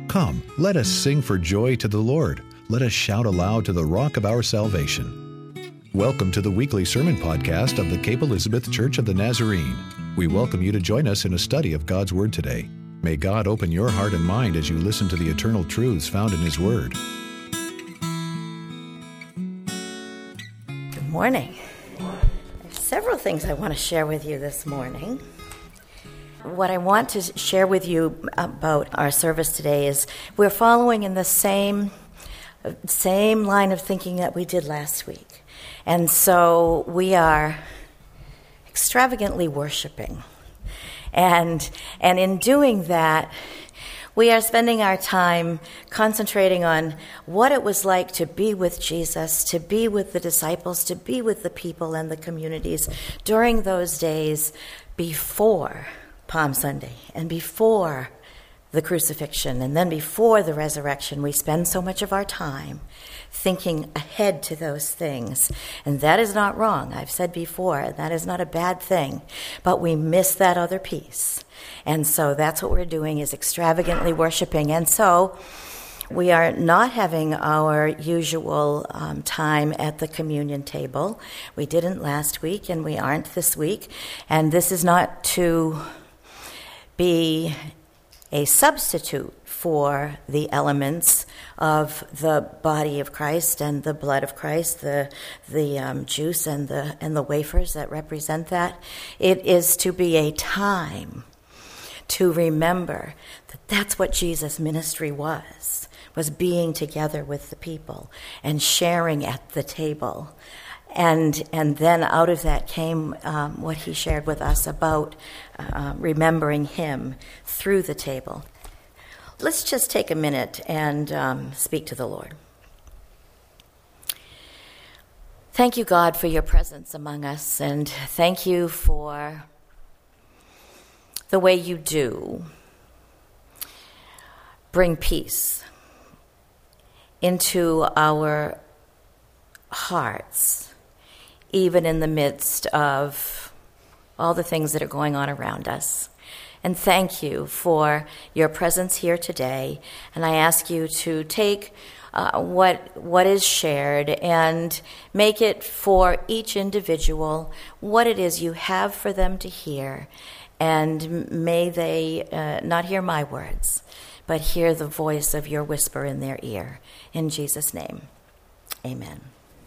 Come, let us sing for joy to the Lord. Let us shout aloud to the rock of our salvation. Welcome to the weekly sermon podcast of the Cape Elizabeth Church of the Nazarene. We welcome you to join us in a study of God's Word today. May God open your heart and mind as you listen to the eternal truths found in His Word. Good morning. There's several things I want to share with you this morning. What I want to share with you about our service today is we're following in the same line of thinking that we did last week. And so we are extravagantly worshiping. And in doing that, we are spending our time concentrating on what it was like to be with Jesus, to be with the disciples, to be with the people and the communities during those days before Palm Sunday and before the crucifixion and then before the resurrection. We spend so much of our time thinking ahead to those things. And that is not wrong. I've said before, that is not a bad thing. But we miss that other piece. And so that's what we're doing, is extravagantly worshiping. And so we are not having our usual time at the communion table. We didn't last week, and we aren't this week. And this is not to be a substitute for the elements of the body of Christ and the blood of Christ, the juice and the wafers that represent that. It is to be a time to remember that that's what Jesus' ministry was being together with the people and sharing at the table. And then out of that came what he shared with us about remembering him through the table. Let's just take a minute and speak to the Lord. Thank you, God, for your presence among us, and thank you for the way you do bring peace into our hearts, even in the midst of all the things that are going on around us. And thank you for your presence here today. And I ask you to take what is shared and make it for each individual what it is you have for them to hear. And may they not hear my words, but hear the voice of your whisper in their ear. In Jesus' name, amen.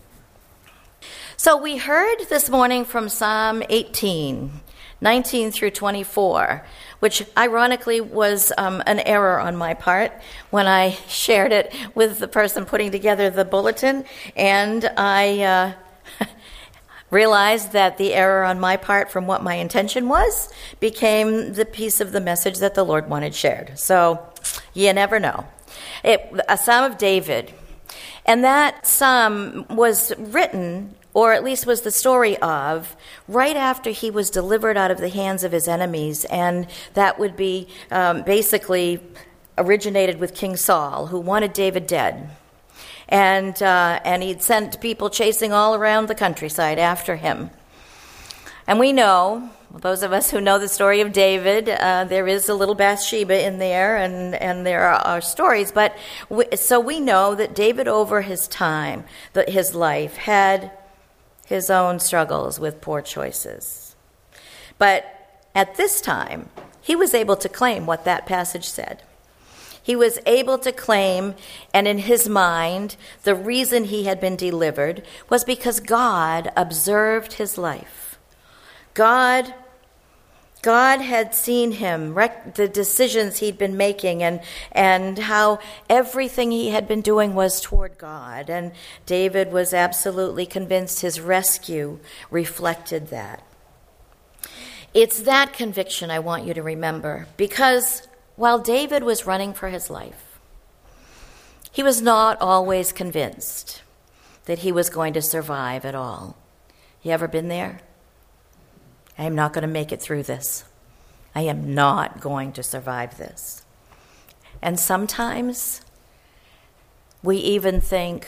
So we heard this morning from Psalm 18, 19 through 24, which ironically was an error on my part when I shared it with the person putting together the bulletin, and I realized that the error on my part from what my intention was became the piece of the message that the Lord wanted shared. So you never know. A Psalm of David. And that psalm was written, or at least was the story of, right after he was delivered out of the hands of his enemies. And that would be basically originated with King Saul, who wanted David dead. And he'd sent people chasing all around the countryside after him. And we know, those of us who know the story of David, there is a little Bathsheba in there, and there are stories. But so we know that David, over his time, his life, had his own struggles with poor choices. But at this time, he was able to claim what that passage said. He was able to claim, and in his mind, the reason he had been delivered was because God observed his life. God had seen him, the decisions he'd been making, and how everything he had been doing was toward God. And David was absolutely convinced his rescue reflected that. It's that conviction I want you to remember, because while David was running for his life, he was not always convinced that he was going to survive at all. You ever been there? I am not going to make it through this. I am not going to survive this. And sometimes we even think,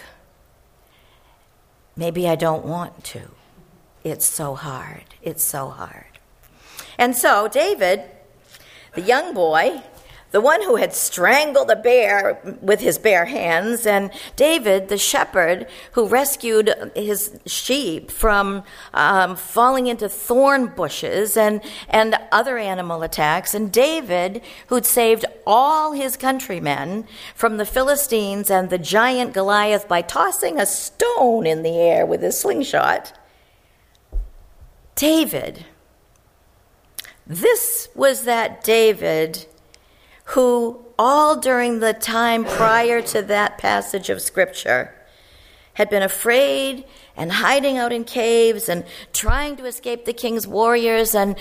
maybe I don't want to. It's so hard. It's so hard. And so David, the young boy, the one who had strangled a bear with his bare hands, and David, the shepherd, who rescued his sheep from falling into thorn bushes and other animal attacks, and David, who'd saved all his countrymen from the Philistines and the giant Goliath by tossing a stone in the air with his slingshot. David. This was that David who, all during the time prior to that passage of Scripture, had been afraid and hiding out in caves and trying to escape the king's warriors, and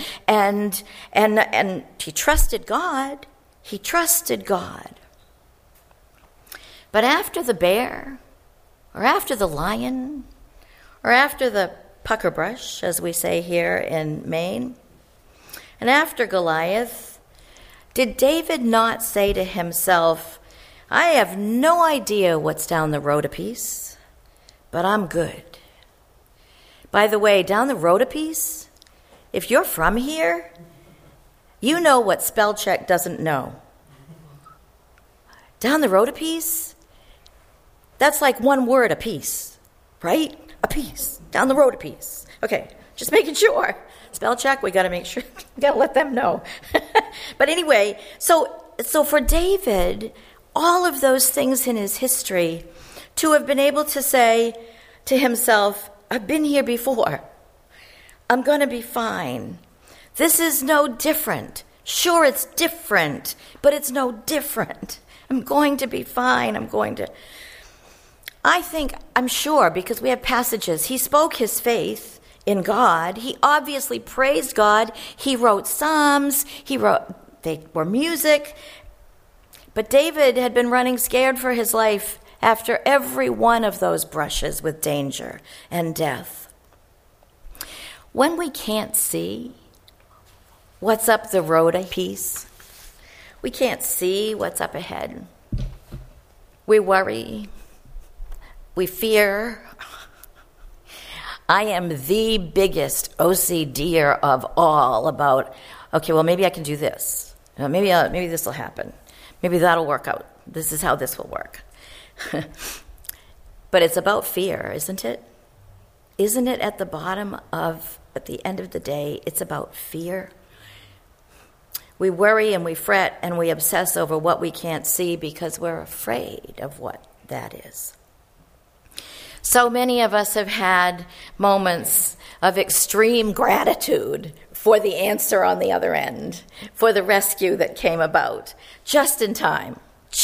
he trusted God. He trusted God. But after the bear, or after the lion, or after the puckerbrush, as we say here in Maine, and after Goliath, did David not say to himself, I have no idea what's down the road a piece, but I'm good. By the way, down the road a piece, if you're from here, you know what spell check doesn't know. Down the road a piece, that's like one word a piece, right? A piece. Down the road a piece. Okay, just making sure. Spell check, we got to make sure, we got to let them know. But anyway, so for David, all of those things in his history, to have been able to say to himself, I've been here before. I'm going to be fine. This is no different. Sure, it's different, but it's no different. I'm going to be fine. I'm sure, because we have passages, he spoke his faith in God. He obviously praised God. He wrote psalms. They were music. But David had been running scared for his life after every one of those brushes with danger and death. When we can't see what's up the road a piece, we can't see what's up ahead. We worry. We fear. I am the biggest OCDer of all about, okay, well, maybe I can do this. Maybe this will happen. Maybe that'll work out. This is how this will work. But it's about fear, isn't it? Isn't it at the end of the day, it's about fear? We worry and we fret and we obsess over what we can't see because we're afraid of what that is. So many of us have had moments of extreme gratitude for the answer on the other end, for the rescue that came about, just in time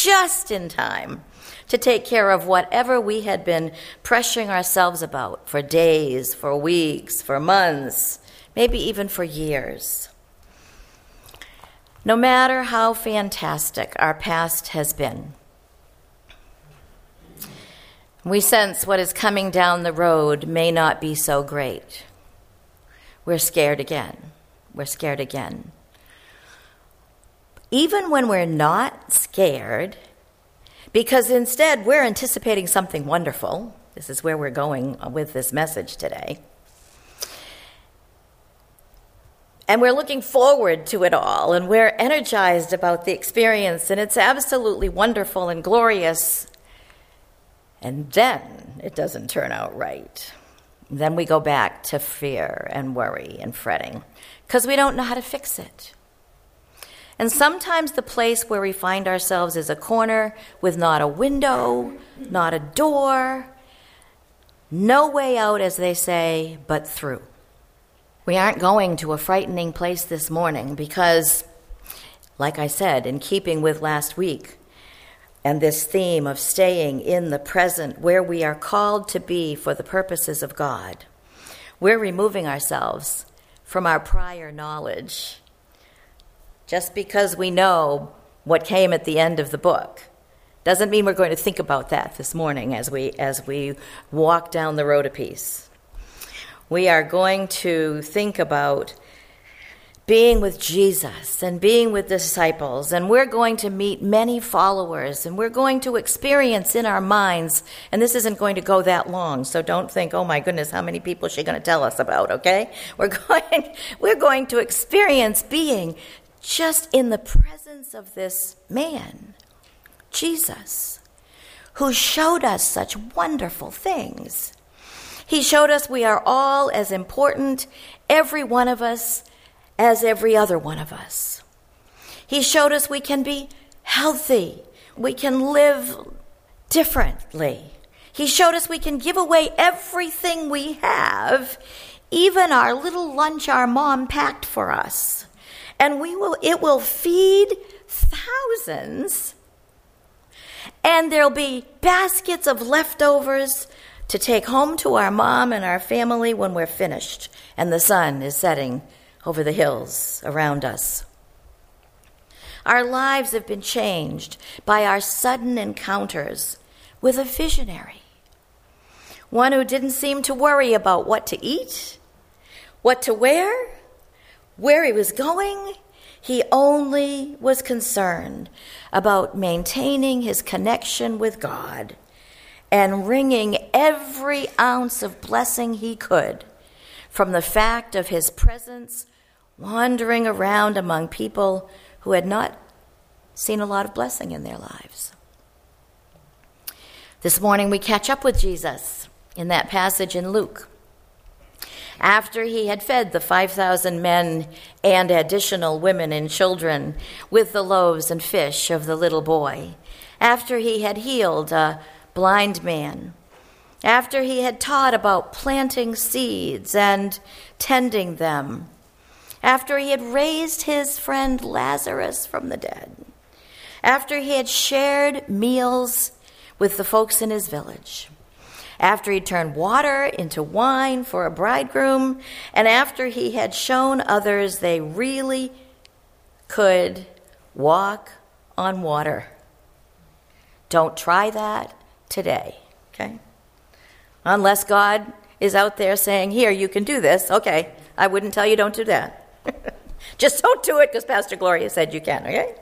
to take care of whatever we had been pressuring ourselves about for days, for weeks, for months, maybe even for years. No matter how fantastic our past has been, we sense what is coming down the road may not be so great. We're scared again. Even when we're not scared, because instead we're anticipating something wonderful. This is where we're going with this message today. And we're looking forward to it all, and we're energized about the experience, and it's absolutely wonderful and glorious. And then it doesn't turn out right. Then we go back to fear and worry and fretting because we don't know how to fix it. And sometimes the place where we find ourselves is a corner with not a window, not a door, no way out, as they say, but through. We aren't going to a frightening place this morning because, like I said, in keeping with last week, and this theme of staying in the present where we are called to be for the purposes of God, we're removing ourselves from our prior knowledge. Just because we know what came at the end of the book doesn't mean we're going to think about that this morning as we walk down the road a piece. We are going to think about being with Jesus and being with disciples, and we're going to meet many followers, and we're going to experience in our minds, and this isn't going to go that long, so don't think, oh my goodness, how many people is she going to tell us about, okay? We're going to experience being just in the presence of this man, Jesus, who showed us such wonderful things. He showed us we are all as important, every one of us, as every other one of us. He showed us we can be healthy. We can live differently. He showed us we can give away everything we have, even our little lunch our mom packed for us. And it will feed thousands. And there'll be baskets of leftovers to take home to our mom and our family when we're finished and the sun is setting over the hills around us. Our lives have been changed by our sudden encounters with a visionary, one who didn't seem to worry about what to eat, what to wear, where he was going. He only was concerned about maintaining his connection with God and wringing every ounce of blessing he could from the fact of his presence wandering around among people who had not seen a lot of blessing in their lives. This morning we catch up with Jesus in that passage in Luke. After he had fed the 5,000 men and additional women and children with the loaves and fish of the little boy, after he had healed a blind man, after he had taught about planting seeds and tending them, after he had raised his friend Lazarus from the dead, after he had shared meals with the folks in his village, after he turned water into wine for a bridegroom, and after he had shown others they really could walk on water. Don't try that today, okay? Unless God is out there saying, here, you can do this. Okay, I wouldn't tell you don't do that. Just don't do it because Pastor Gloria said you can, okay?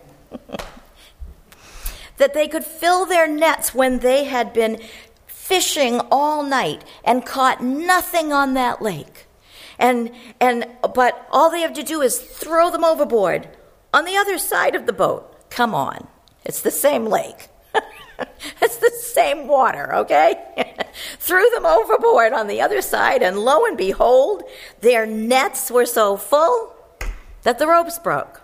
That they could fill their nets when they had been fishing all night and caught nothing on that lake. But all they have to do is throw them overboard on the other side of the boat. Come on. It's the same lake. It's the same water, okay? Threw them overboard on the other side, and lo and behold, their nets were so full that the ropes broke.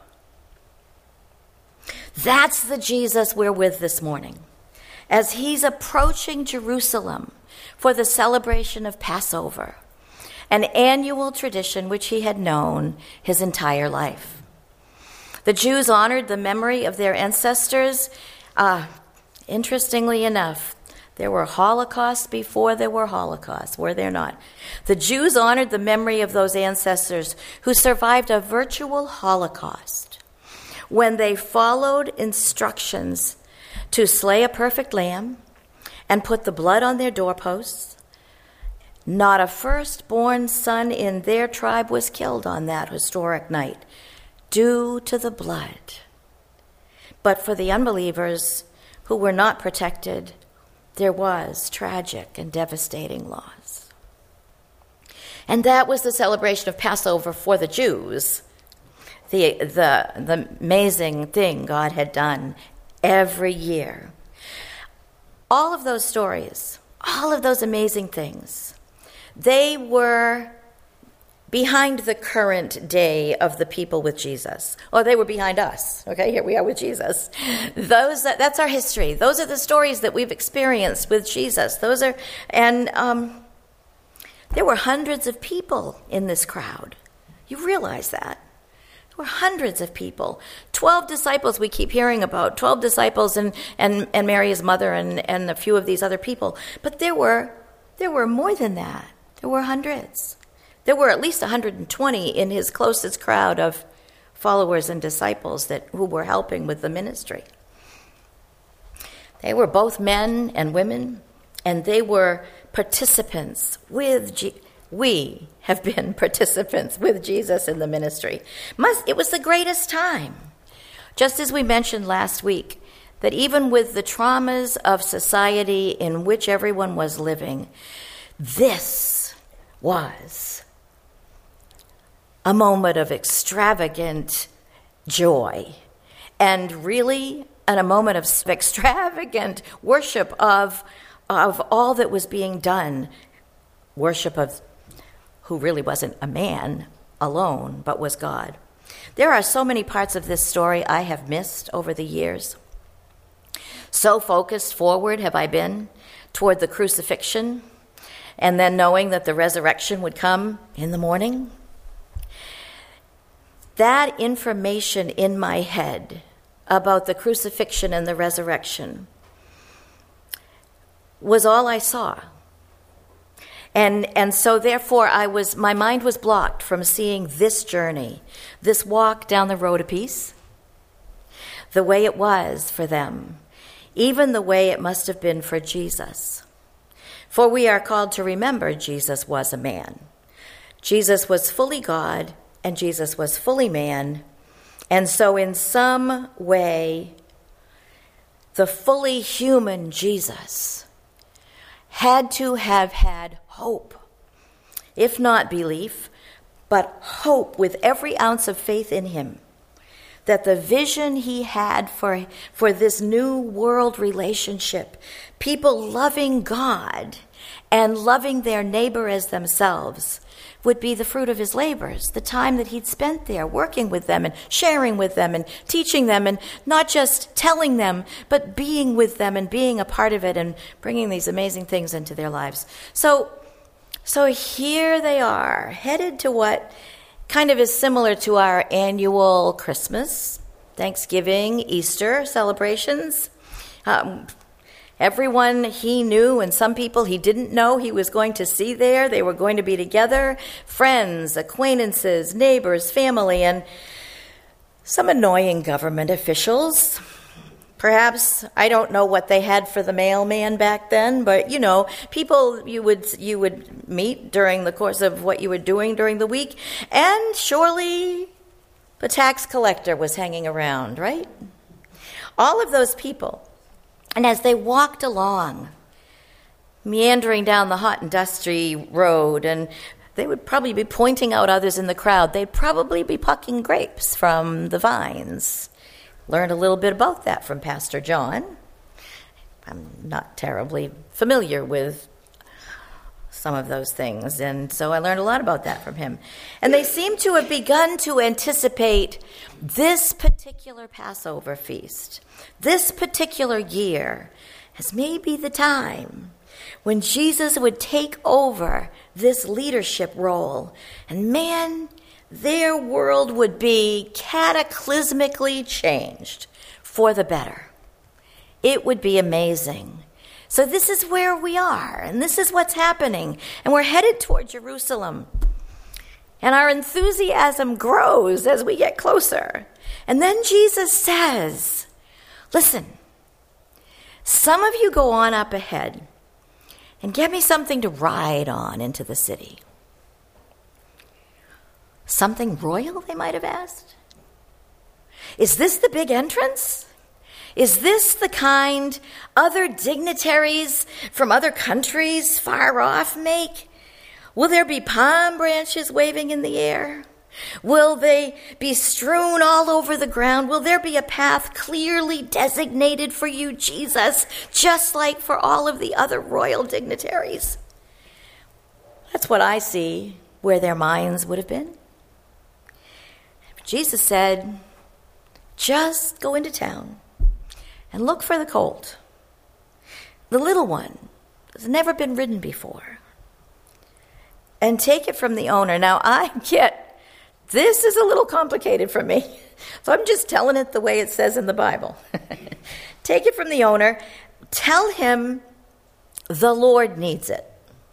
That's the Jesus we're with this morning, as he's approaching Jerusalem for the celebration of Passover, an annual tradition which he had known his entire life. The Jews honored the memory of their ancestors. Interestingly enough, there were Holocausts before there were Holocausts, were there not? The Jews honored the memory of those ancestors who survived a virtual Holocaust when they followed instructions to slay a perfect lamb and put the blood on their doorposts. Not a firstborn son in their tribe was killed on that historic night due to the blood. But for the unbelievers who were not protected, there was tragic and devastating loss. And that was the celebration of Passover for the Jews, the amazing thing God had done every year. All of those stories, all of those amazing things, they were behind the current day of the people with Jesus. Or they were behind us. Okay, here we are with Jesus. That's our history. Those are the stories that we've experienced with Jesus. There were hundreds of people in this crowd. You realize that? There were hundreds of people. 12 disciples we keep hearing about. 12 disciples and Mary, his mother, and a few of these other people. But there were more than that. There were hundreds. There were at least 120 in his closest crowd of followers and disciples who were helping with the ministry. They were both men and women, and they were participants with We have been participants with Jesus in the ministry. It was the greatest time. Just as we mentioned last week, that even with the traumas of society in which everyone was living, this was a moment of extravagant joy, and really in a moment of extravagant worship of all that was being done, worship of who really wasn't a man alone, but was God. There are so many parts of this story I have missed over the years. So focused forward have I been toward the crucifixion, and then knowing that the resurrection would come in the morning. That information in my head about the crucifixion and the resurrection was all I saw. And so therefore my mind was blocked from seeing this journey, this walk down the road of peace, the way it was for them, even the way it must have been for Jesus. For we are called to remember Jesus was a man. Jesus was fully God and Jesus was fully man. And so in some way, the fully human Jesus had to have had hope, if not belief, but hope with every ounce of faith in him, that the vision he had for this new world relationship, people loving God and loving their neighbor as themselves, would be the fruit of his labors, the time that he'd spent there working with them and sharing with them and teaching them and not just telling them, but being with them and being a part of it and bringing these amazing things into their lives. So here they are, headed to what kind of is similar to our annual Christmas, Thanksgiving, Easter celebrations. Everyone he knew and some people he didn't know he was going to see there. They were going to be together, friends, acquaintances, neighbors, family, and some annoying government officials. Perhaps, I don't know what they had for the mailman back then, but, people you would meet during the course of what you were doing during the week. And surely the tax collector was hanging around, right? All of those people. And as they walked along, meandering down the hot and dusty road, and they would probably be pointing out others in the crowd, they'd probably be plucking grapes from the vines. Learned a little bit about that from Pastor John. I'm not terribly familiar with some of those things, and so I learned a lot about that from him. And they seem to have begun to anticipate this particular Passover feast, this particular year, as maybe the time when Jesus would take over this leadership role. And man, their world would be cataclysmically changed for the better. It would be amazing. So this is where we are, and this is what's happening. And we're headed toward Jerusalem. And our enthusiasm grows as we get closer. And then Jesus says, listen, some of you go on up ahead and get me something to ride on into the city. Something royal, they might have asked? Is this the big entrance? Is this the kind other dignitaries from other countries far off make? Will there be palm branches waving in the air? Will they be strewn all over the ground? Will there be a path clearly designated for you, Jesus, just like for all of the other royal dignitaries? That's what I see where their minds would have been. Jesus said, just go into town and look for the colt, the little one that's never been ridden before, and take it from the owner. Now, I get this is a little complicated for me, so I'm just telling it the way it says in the Bible. Take it from the owner. Tell him the Lord needs it.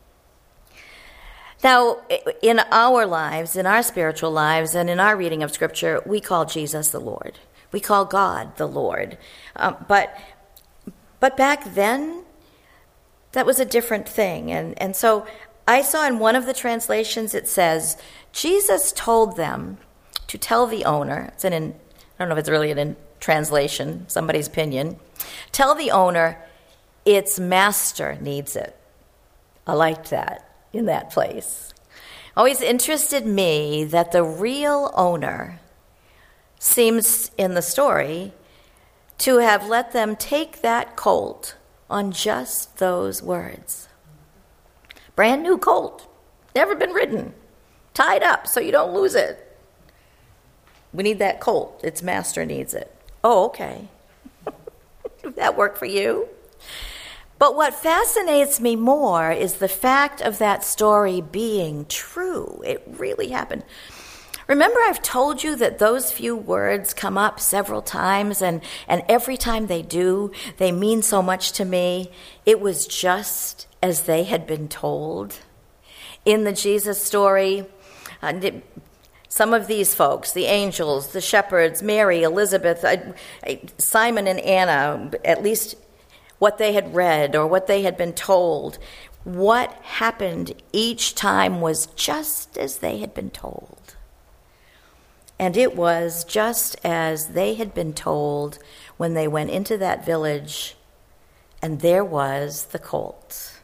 Now, in our lives, in our spiritual lives, and in our reading of Scripture, we call Jesus the Lord. We call God the Lord. But back then, that was a different thing. And so I saw in one of the translations it says, Jesus told them to tell the owner, I don't know if it's really in translation, somebody's opinion, tell the owner its master needs it. I liked that in that place. Always interested me that the real owner seems in the story to have let them take that colt on just those words. Brand new colt, never been ridden, tied up so you don't lose it. We need that colt. Its master needs it. Oh, okay. Did that work for you? But what fascinates me more is the fact of that story being true. It really happened. Remember, I've told you that those few words come up several times, and every time they do, they mean so much to me. It was just as they had been told. In the Jesus story, some of these folks, the angels, the shepherds, Mary, Elizabeth, Simon and Anna, at least what they had read or what they had been told, what happened each time was just as they had been told. And it was just as they had been told when they went into that village, and there was the colt.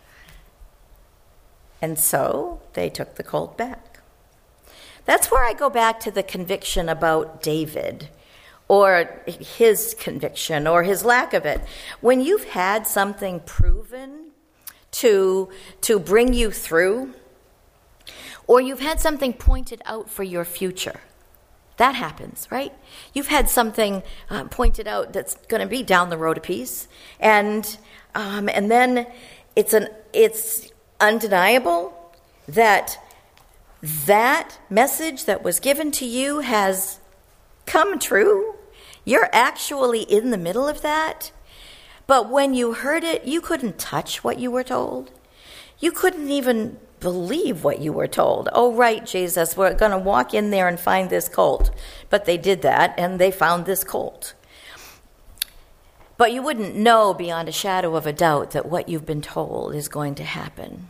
And so they took the colt back. That's where I go back to the conviction about David, or his conviction, or his lack of it. When you've had something proven to bring you through, or you've had something pointed out for your future, that happens, right? You've had something pointed out that's going to be down the road a piece, and then it's undeniable that message that was given to you has come true. You're actually in the middle of that. But when you heard it, you couldn't touch what you were told. You couldn't even believe what you were told. Oh, right, Jesus, we're going to walk in there and find this colt. But they did that, and they found this colt. But you wouldn't know beyond a shadow of a doubt that what you've been told is going to happen.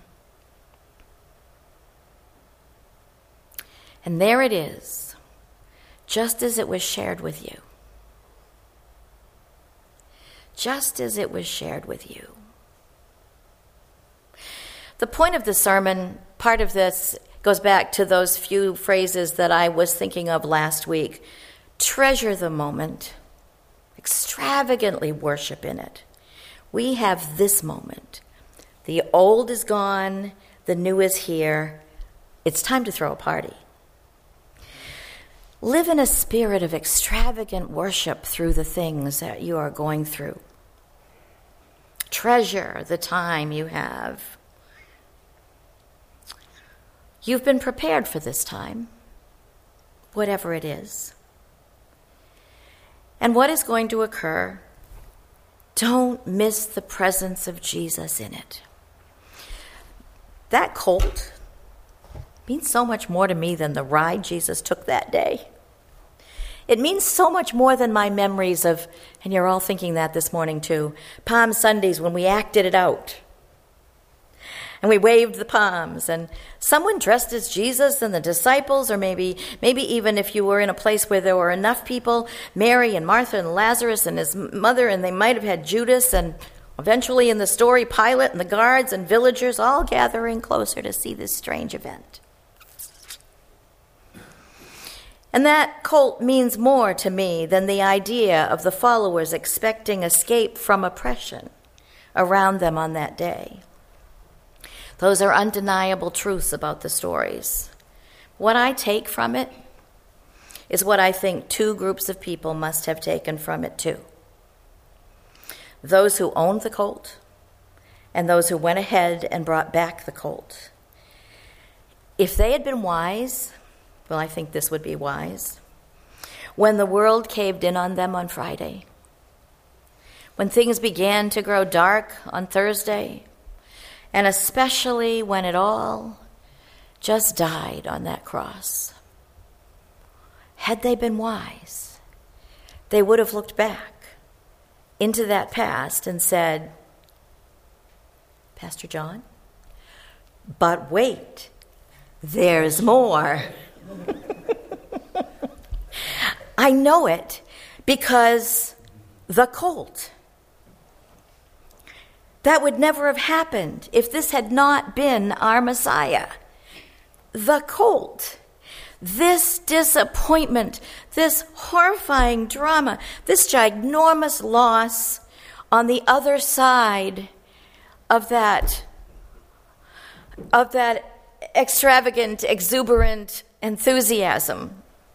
And there it is, just as it was shared with you. Just as it was shared with you. The point of the sermon, part of this goes back to those few phrases that I was thinking of last week. Treasure the moment. Extravagantly worship in it. We have this moment. The old is gone. The new is here. It's time to throw a party. Live in a spirit of extravagant worship through the things that you are going through. Treasure the time you have. You've been prepared for this time, whatever it is. And what is going to occur? Don't miss the presence of Jesus in it. That colt means so much more to me than the ride Jesus took that day. It means so much more than my memories of, and you're all thinking that this morning too, Palm Sundays when we acted it out. And we waved the palms, and someone dressed as Jesus and the disciples, or maybe even if you were in a place where there were enough people, Mary and Martha and Lazarus and his mother, and they might have had Judas, and eventually in the story, Pilate and the guards and villagers all gathering closer to see this strange event. And that colt means more to me than the idea of the followers expecting escape from oppression around them on that day. Those are undeniable truths about the stories. What I take from it is what I think two groups of people must have taken from it too. Those who owned the colt and those who went ahead and brought back the colt. If they had been wise, well, I think this would be wise, when the world caved in on them on Friday, when things began to grow dark on Thursday, and especially when it all just died on that cross. Had they been wise, they would have looked back into that past and said, Pastor John, but wait, there's more. I know it because the colt. That would never have happened if this had not been our Messiah. The colt. this disappointment, this horrifying drama, this ginormous loss on the other side of that extravagant, exuberant enthusiasm.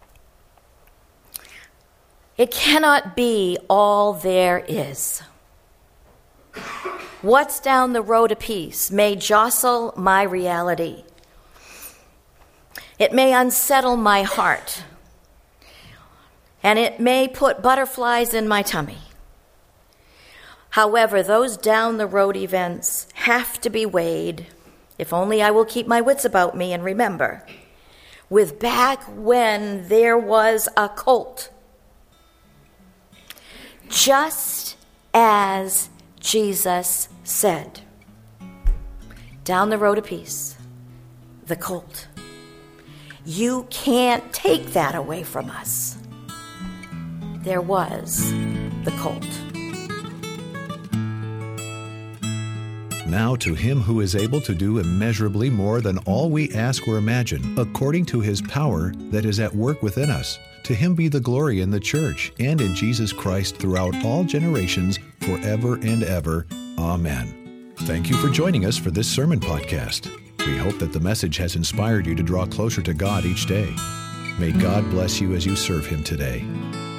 It cannot be all there is. What's down the road apiece may jostle my reality. It may unsettle my heart, and it may put butterflies in my tummy. However, those down the road events have to be weighed, if only I will keep my wits about me and remember, with back when there was a colt. Just as Jesus said, down the road a piece, the colt. You can't take that away from us. There was the colt. Now to him who is able to do immeasurably more than all we ask or imagine, according to his power that is at work within us, to him be the glory in the church and in Jesus Christ throughout all generations, forever and ever. Amen. Thank you for joining us for this sermon podcast. We hope that the message has inspired you to draw closer to God each day. May God bless you as you serve him today.